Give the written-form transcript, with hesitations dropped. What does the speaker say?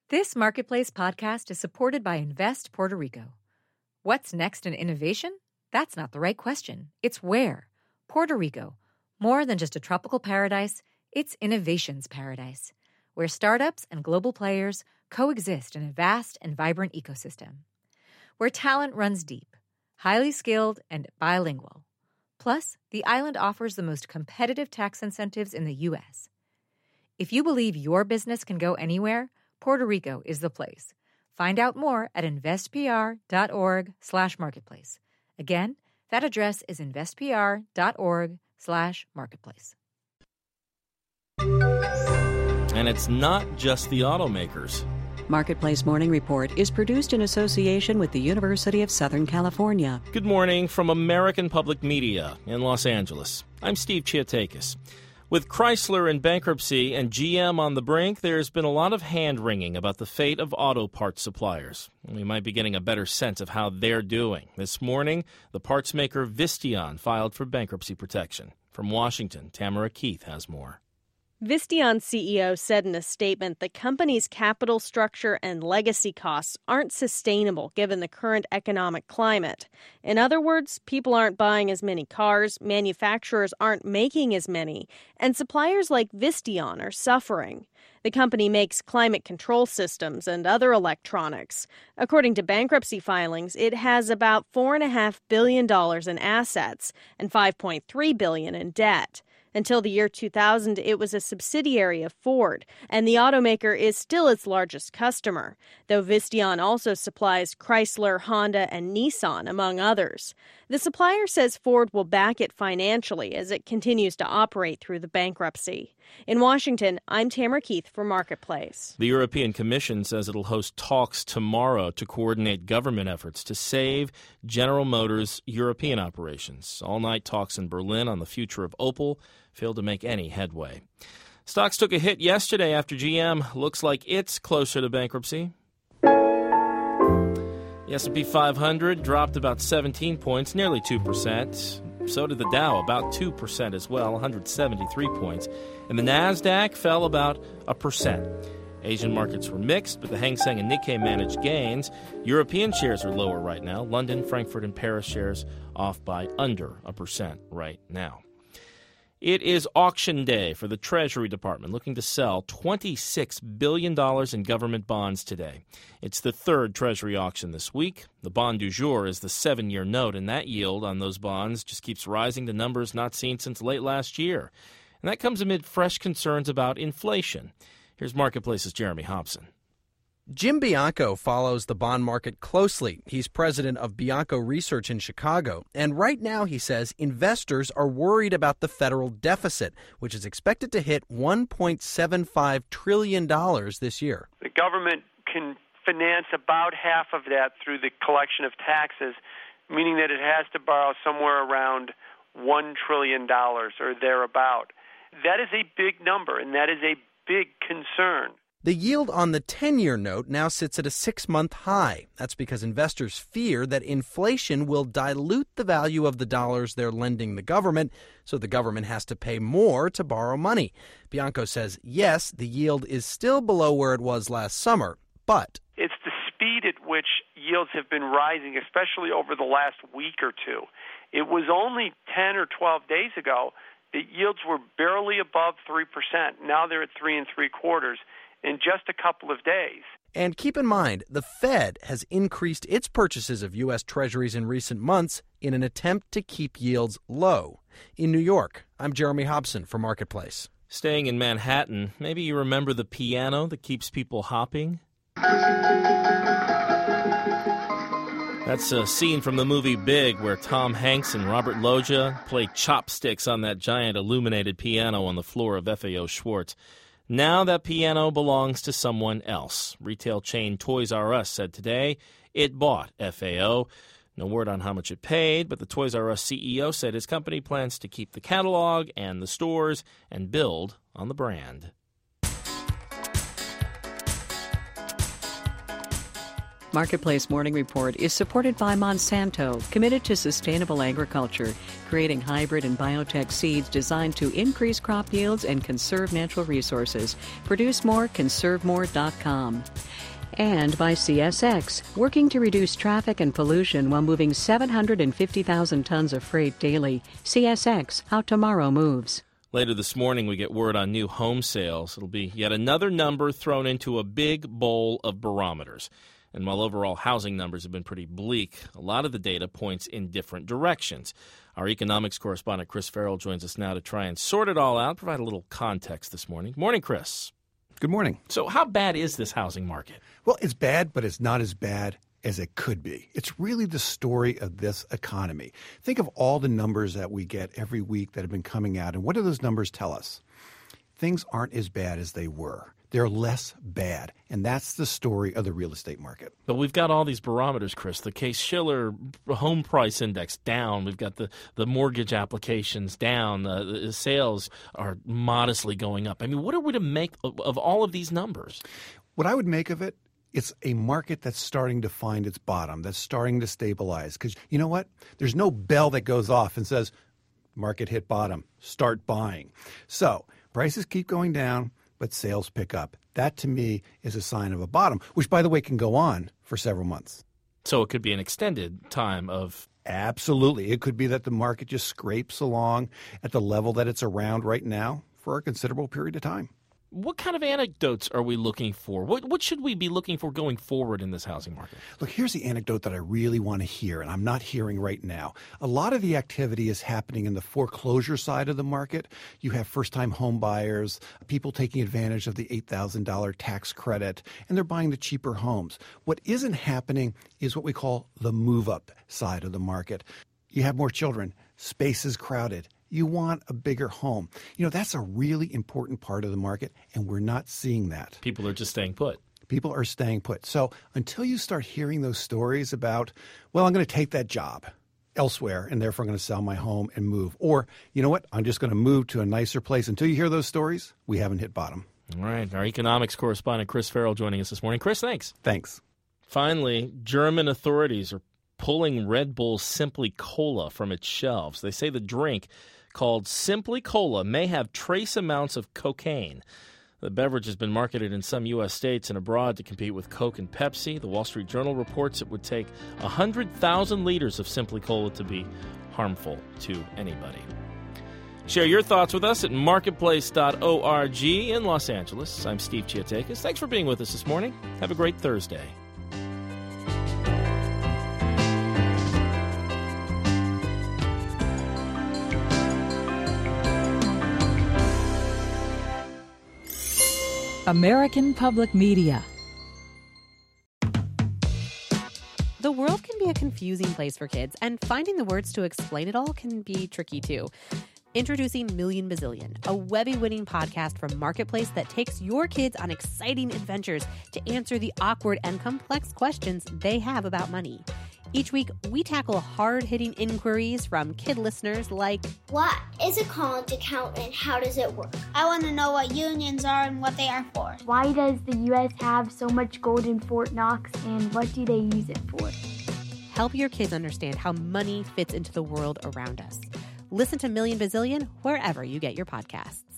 This Marketplace podcast is supported by Invest Puerto Rico. What's next in innovation? That's not the right question. It's where. Puerto Rico. More than just a tropical paradise, it's innovation's paradise, where startups and global players coexist in a vast and vibrant ecosystem. Where talent runs deep, highly skilled, and bilingual. Plus, the island offers the most competitive tax incentives in the U.S. If you believe your business can go anywhere, Puerto Rico is the place. Find out more at investpr.org/marketplace. Again, that address is investpr.org/marketplace. And it's not just the automakers. Marketplace Morning Report is produced in association with the University of Southern California. Good morning from American Public Media in Los Angeles. I'm Steve Chiatakis. With Chrysler in bankruptcy and GM on the brink, there's been a lot of hand-wringing about the fate of auto parts suppliers. We might be getting a better sense of how they're doing. This morning, the parts maker Visteon filed for bankruptcy protection. From Washington, Tamara Keith has more. Visteon CEO said in a statement the company's capital structure and legacy costs aren't sustainable given the current economic climate. In other words, people aren't buying as many cars, manufacturers aren't making as many, and suppliers like Visteon are suffering. The company makes climate control systems and other electronics. According to bankruptcy filings, it has about $4.5 billion in assets and $5.3 billion in debt. Until the year 2000, it was a subsidiary of Ford, and the automaker is still its largest customer, though Visteon also supplies Chrysler, Honda, and Nissan, among others. The supplier says Ford will back it financially as it continues to operate through the bankruptcy. In Washington, I'm Tamara Keith for Marketplace. The European Commission says it'll host talks tomorrow to coordinate government efforts to save General Motors' European operations. All-night talks in Berlin on the future of Opel failed to make any headway. Stocks took a hit yesterday after GM looks like it's closer to bankruptcy. The S&P 500 dropped about 17 points, nearly 2%. So did the Dow, about 2% as well, 173 points. And the Nasdaq fell about 1%. Asian markets were mixed, but the Hang Seng and Nikkei managed gains. European shares are lower right now. London, Frankfurt, and Paris shares off by under 1% right now. It is auction day for the Treasury Department, looking to sell $26 billion in government bonds today. It's the third Treasury auction this week. The bond du jour is the 7-year note, and that yield on those bonds just keeps rising to numbers not seen since late last year. And that comes amid fresh concerns about inflation. Here's Marketplace's Jeremy Hobson. Jim Bianco follows the bond market closely. He's president of Bianco Research in Chicago. And right now, he says, investors are worried about the federal deficit, which is expected to hit $1.75 trillion this year. The government can finance about half of that through the collection of taxes, meaning that it has to borrow somewhere around $1 trillion or thereabout. That is a big number, and that is a big concern. The yield on the 10-year note now sits at a 6-month high. That's because investors fear that inflation will dilute the value of the dollars they're lending the government, so the government has to pay more to borrow money. Bianco says, yes, the yield is still below where it was last summer, but it's the speed at which yields have been rising, especially over the last week or two. It was only 10 or 12 days ago that yields were barely above 3%. Now they're at 3 3/4. In just a couple of days. And keep in mind, the Fed has increased its purchases of U.S. Treasuries in recent months in an attempt to keep yields low. In New York, I'm Jeremy Hobson for Marketplace. Staying in Manhattan, maybe you remember the piano that keeps people hopping? That's a scene from the movie Big where Tom Hanks and Robert Loggia play chopsticks on that giant illuminated piano on the floor of FAO Schwartz. Now that piano belongs to someone else. Retail chain Toys R Us said today it bought FAO. No word on how much it paid, but the Toys R Us CEO said his company plans to keep the catalog and the stores and build on the brand. Marketplace Morning Report is supported by Monsanto, committed to sustainable agriculture, creating hybrid and biotech seeds designed to increase crop yields and conserve natural resources. Produce more, conservemore.com. And by CSX, working to reduce traffic and pollution while moving 750,000 tons of freight daily. CSX, how tomorrow moves. Later this morning, we get word on new home sales. It'll be yet another number thrown into a big bowl of barometers. And while overall housing numbers have been pretty bleak, a lot of the data points in different directions. Our economics correspondent Chris Farrell joins us now to try and sort it all out, provide a little context this morning. Morning, Chris. Good morning. So how bad is this housing market? Well, it's bad, but it's not as bad as it could be. It's really the story of this economy. Think of all the numbers that we get every week that have been coming out, and what do those numbers tell us? Things aren't as bad as they were. They're less bad, and that's the story of the real estate market. But we've got all these barometers, Chris. The Case-Shiller home price index down. We've got the mortgage applications down. The sales are modestly going up. I mean, what are we to make of all of these numbers? What I would make of it, it's a market that's starting to find its bottom, that's starting to stabilize. Because you know what? There's no bell that goes off and says, market hit bottom, start buying. So prices keep going down, but sales pick up. That, to me, is a sign of a bottom, which, by the way, can go on for several months. So it could be an extended time of... Absolutely. It could be that the market just scrapes along at the level that it's around right now for a considerable period of time. What kind of anecdotes are we looking for? What should we be looking for going forward in this housing market? Look, here's the anecdote that I really want to hear, and I'm not hearing right now. A lot of the activity is happening in the foreclosure side of the market. You have first-time home buyers, people taking advantage of the $8,000 tax credit, and they're buying the cheaper homes. What isn't happening is what we call the move-up side of the market. You have more children, space is crowded. You want a bigger home. You know, that's a really important part of the market, and we're not seeing that. People are just staying put. People are staying put. So until you start hearing those stories about, well, I'm going to take that job elsewhere, and therefore I'm going to sell my home and move. Or, you know what, I'm just going to move to a nicer place. Until you hear those stories, we haven't hit bottom. All right. Our economics correspondent Chris Farrell joining us this morning. Chris, thanks. Thanks. Finally, German authorities are pulling Red Bull Simply Cola from its shelves. They say the drink, called Simply Cola, may have trace amounts of cocaine. The beverage has been marketed in some U.S. states and abroad to compete with Coke and Pepsi. The Wall Street Journal reports it would take 100,000 liters of Simply Cola to be harmful to anybody. Share your thoughts with us at marketplace.org in Los Angeles. I'm Steve Chiatakis. Thanks for being with us this morning. Have a great Thursday. American Public Media. The world can be a confusing place for kids, and finding the words to explain it all can be tricky too. Introducing Million Bazillion, a Webby-winning podcast from Marketplace that takes your kids on exciting adventures to answer the awkward and complex questions they have about money. Each week, we tackle hard-hitting inquiries from kid listeners like, what is a college account and how does it work? I want to know what unions are and what they are for. Why does the U.S. have so much gold in Fort Knox and what do they use it for? Help your kids understand how money fits into the world around us. Listen to Million Bazillion wherever you get your podcasts.